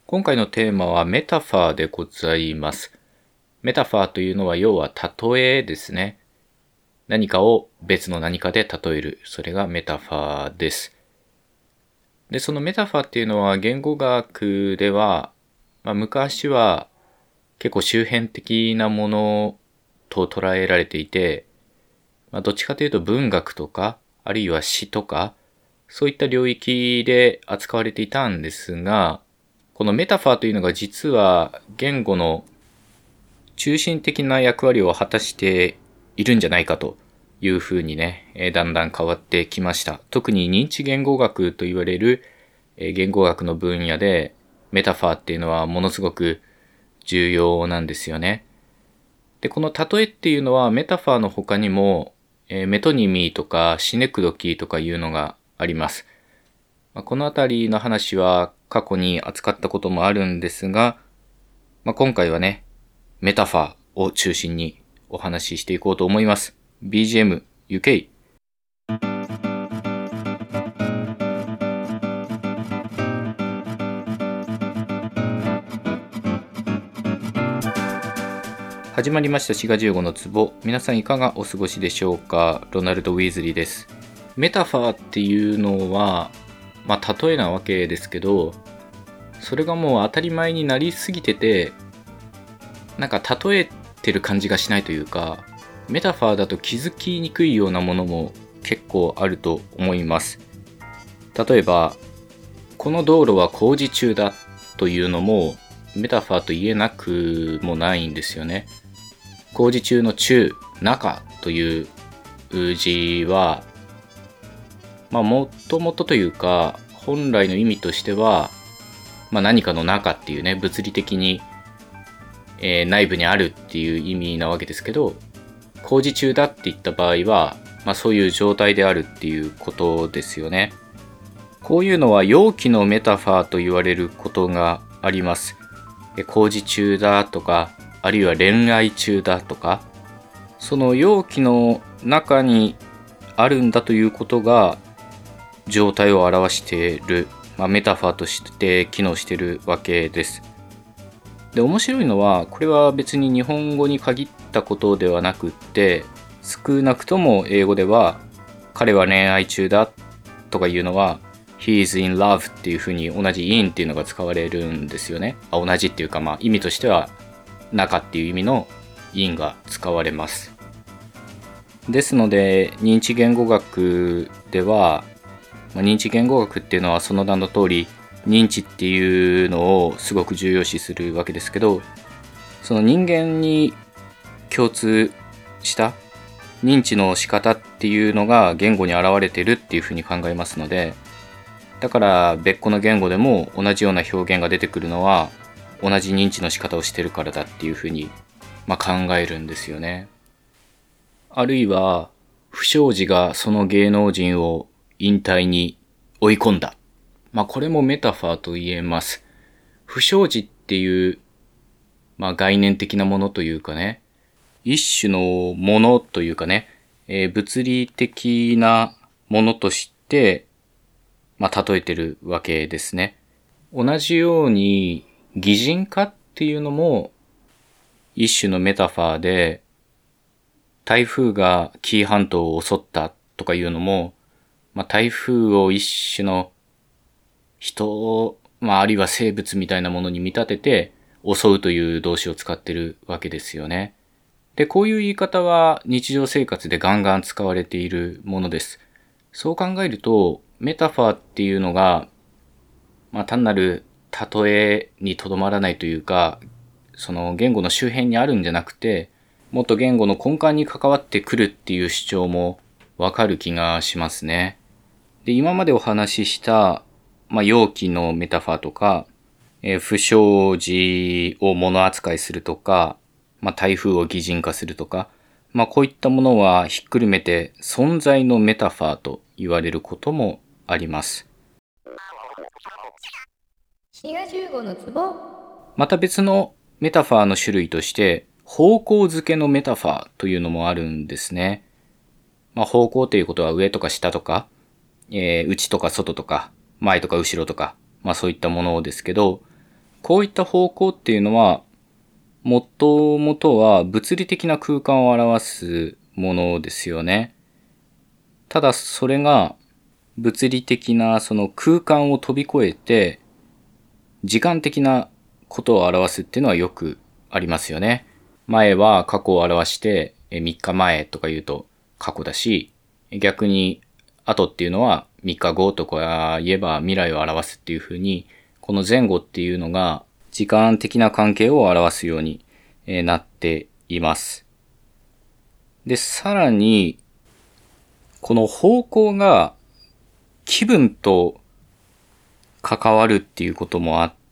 今回のテーマはメタファーでございます。メタファーというのは要は例えですね。何かを別の何かで例える。それがメタファーです。で、そのメタファーっていうのは言語学では、昔は結構周辺的なものと捉えられていて、どっちかというと文学とか、あるいは詩とか、そういった領域で扱われていたんですが、このメタファーというのが実は言語の中心的な役割を果たしているんじゃないかというふうにね、だんだん変わってきました。特に認知言語学と言われる言語学の分野でメタファーっていうのはものすごく重要なんですよね。で、この例えっていうのはメタファーの他にもメトニミーとかシネクドキーとかいうのがあります。このあたりの話は過去に扱ったこともあるんですが、今回はね、メタファーを中心にお話ししていこうと思います。BGM UK。始まりました4月15の壺。皆さんいかがお過ごしでしょうか。ロナルド・ウィーズリーです。メタファーっていうのは、例えなわけですけど、それがもう当たり前になりすぎてて、なんか例えてる感じがしないというか、メタファーだと気づきにくいようなものも結構あると思います。例えば、この道路は工事中だというのもメタファーと言えなくもないんですよね。工事中の中、中という字は、もともとというか本来の意味としては、何かの中っていうね、物理的に、内部にあるっていう意味なわけですけど、工事中だって言った場合は、そういう状態であるっていうことですよね。こういうのは容器のメタファーと言われることがあります。工事中だとか、あるいは恋愛中だとか、その容器の中にあるんだということが状態を表している、メタファーとして機能しているわけです。で、面白いのは、これは別に日本語に限ったことではなくって、少なくとも英語では、彼は恋愛中だとかいうのは、He is in love っていうふうに同じ in っていうのが使われるんですよね。同じっていうか、意味としては、中っていう意味の in が使われます。ですので、認知言語学では、認知言語学っていうのはその名の通り、認知っていうのをすごく重要視するわけですけど、その人間に共通した認知の仕方っていうのが言語に現れてるっていうふうに考えますので、だから別個の言語でも同じような表現が出てくるのは同じ認知の仕方をしてるからだっていうふうに考えるんですよね。あるいは不祥事がその芸能人を引退に追い込んだ。これもメタファーと言えます。不祥事っていう、概念的なものというかね、一種のものというかね、物理的なものとして、例えてるわけですね。同じように擬人化っていうのも一種のメタファーで、台風が紀伊半島を襲ったとかいうのも、台風を一種の人、あるいは生物みたいなものに見立てて襲うという動詞を使ってるわけですよね。で、こういう言い方は日常生活でガンガン使われているものです。そう考えると、メタファーっていうのが、単なる例えにとどまらないというか、その言語の周辺にあるんじゃなくて、もっと言語の根幹に関わってくるっていう主張もわかる気がしますね。で、今までお話しした、容器のメタファーとか、不祥事を物扱いするとか、台風を擬人化するとか、こういったものはひっくるめて存在のメタファーと言われることもあります。また別のメタファーの種類として、方向づけのメタファーというのもあるんですね。方向ということは上とか下とか、内とか外とか、前とか後ろとか、そういったものですけど、 こういった方向っていうのは、もともとは物理的な空間を表すものですよね。ただそれが物理的なその空間を飛び越えて時間的なことを表すっていうのはよくありますよね。前は過去を表して3日前とか言うと過去だし、逆に後っていうのは3日後とか言えば未来を表すっていう風に、この前後っていうのが時間的な関係を表すようになっています。で、さらにこの方向が気分と関わるっていうこともあって、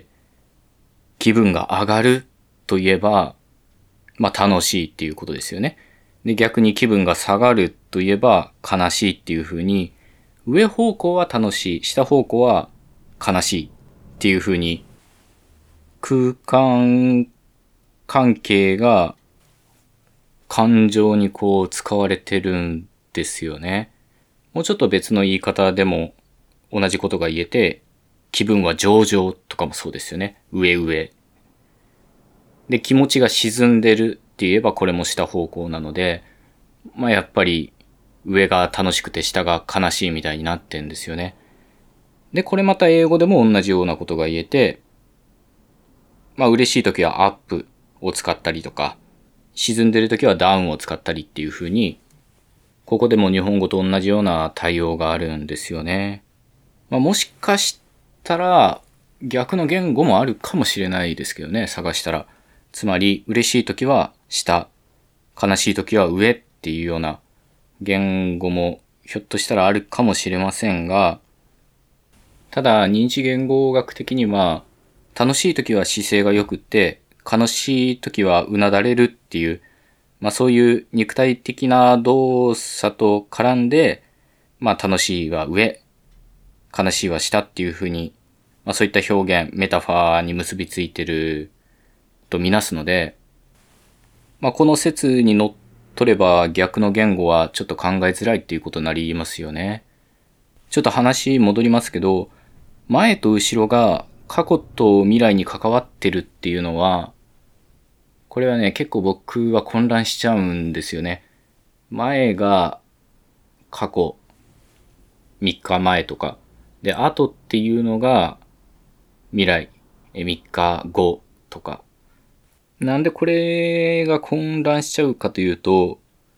気分が上がるといえば、楽しいっていうことですよね。で、逆に気分が下がるといえば悲しいっていう風に、上方向は楽しい、下方向は悲しいっていう風に、空間関係が感情にこう使われてるんですよね。もうちょっと別の言い方でも同じことが言えて、気分は上々とかもそうですよね。上上。で、気持ちが沈んでるって言えばこれも下方向なので、やっぱり上が楽しくて下が悲しいみたいになってんですよね。で、これまた英語でも同じようなことが言えて、嬉しい時はアップを使ったりとか、沈んでる時はダウンを使ったりっていう風に、ここでも日本語と同じような対応があるんですよね。もしかしたら逆の言語もあるかもしれないですけどね、探したら。つまり嬉しい時は下、悲しい時は上っていうような言語もひょっとしたらあるかもしれませんが、ただ認知言語学的には楽しい時は姿勢が良くって悲しい時はうなだれるっていう、そういう肉体的な動作と絡んで、楽しいは上、悲しいは下っていう風に、そういった表現、メタファーに結びついてるとみなすので、この説にのっとれば逆の言語はちょっと考えづらいっていうことになりますよね。ちょっと話戻りますけど、前と後ろが過去と未来に関わってるっていうのは、これはね、結構僕は混乱しちゃうんですよね。前が過去3日前とか、で、後っていうのが未来3日後とか。なんでこれが混乱しちゃうかというと、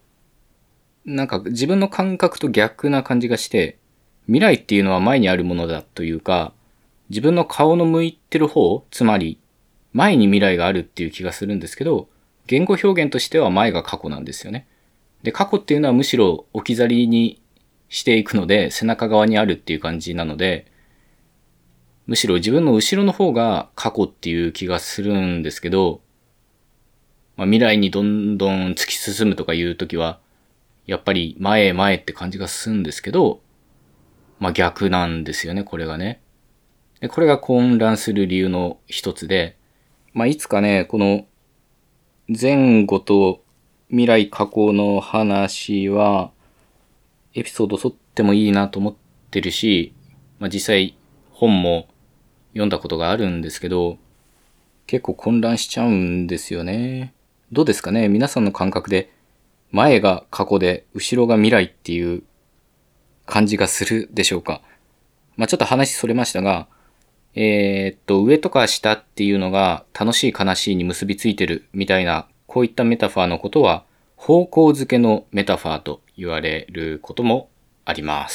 自分の感覚と逆な感じがして、未来っていうのは前にあるものだというか、自分の顔の向いてる方、つまり前に未来があるっていう気がするんですけど、言語表現としては前が過去なんですよね。で、過去っていうのはむしろ置き去りにしていくので、背中側にあるっていう感じなので、むしろ自分の後ろの方が過去っていう気がするんですけど、未来にどんどん突き進むとかいうときは、やっぱり前へ前って感じがするんですけど、逆なんですよね、これがね。で、これが混乱する理由の一つで、いつかね、この前後と未来過去の話は、エピソード撮ってもいいなと思ってるし、実際本も読んだことがあるんですけど、結構混乱しちゃうんですよね。どうですかね、皆さんの感覚で、前が過去で後ろが未来っていう感じがするでしょうか。ちょっと話それましたが、上とか下っていうのが楽しい悲しいに結びついてるみたいな、こういったメタファーのことは方向づけのメタファーと言われることもあります。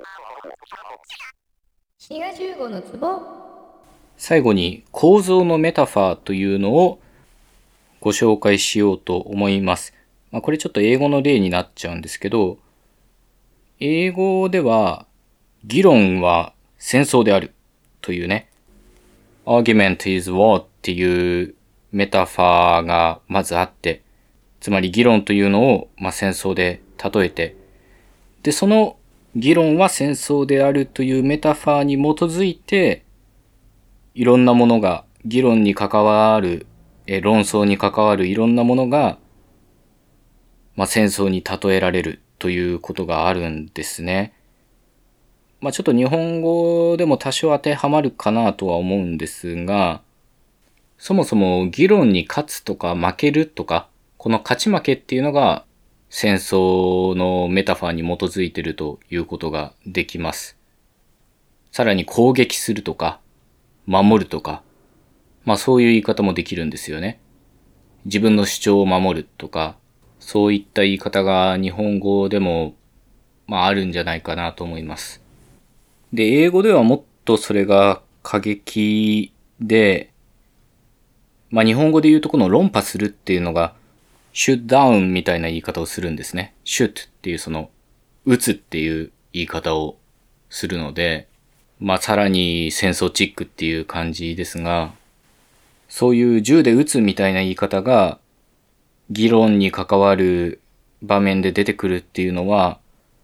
最後に構造のメタファーというのをご紹介しようと思います。これちょっと英語の例になっちゃうんですけど、英語では議論は戦争であるというね、argument is war っていうメタファーがまずあって、つまり議論というのを戦争で例えて、で、その議論は戦争であるというメタファーに基づいて、いろんなものが議論に関わる、論争に関わるいろんなものが、戦争に例えられるということがあるんですね。 ちょっと日本語でも多少当てはまるかなとは思うんですが、そもそも議論に勝つとか負けるとか、この勝ち負けっていうのが戦争のメタファーに基づいているということができます。さらに攻撃するとか、守るとか、そういう言い方もできるんですよね。自分の主張を守るとか、そういった言い方が日本語でも、あるんじゃないかなと思います。で、英語ではもっとそれが過激で、日本語で言うとこの論破するっていうのが、shoot down みたいな言い方をするんですね。shoot っていう撃つっていう言い方をするので、さらに戦争チックっていう感じですが、そういう銃で撃つみたいな言い方が、議論に関わる場面で出てくるっていうのは、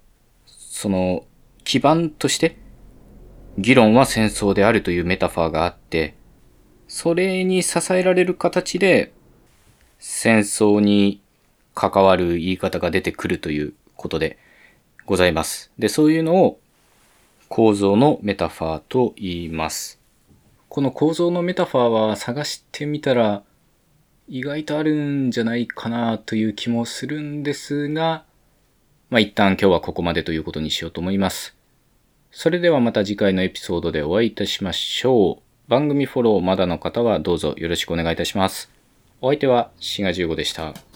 基盤として、議論は戦争であるというメタファーがあって、それに支えられる形で、戦争に関わる言い方が出てくるということでございます。で、そういうのを構造のメタファーと言います。この構造のメタファーは探してみたら意外とあるんじゃないかなという気もするんですが、一旦今日はここまでということにしようと思います。それではまた次回のエピソードでお会いいたしましょう。番組フォローまだの方はどうぞよろしくお願いいたします。お相手はシガ15でした。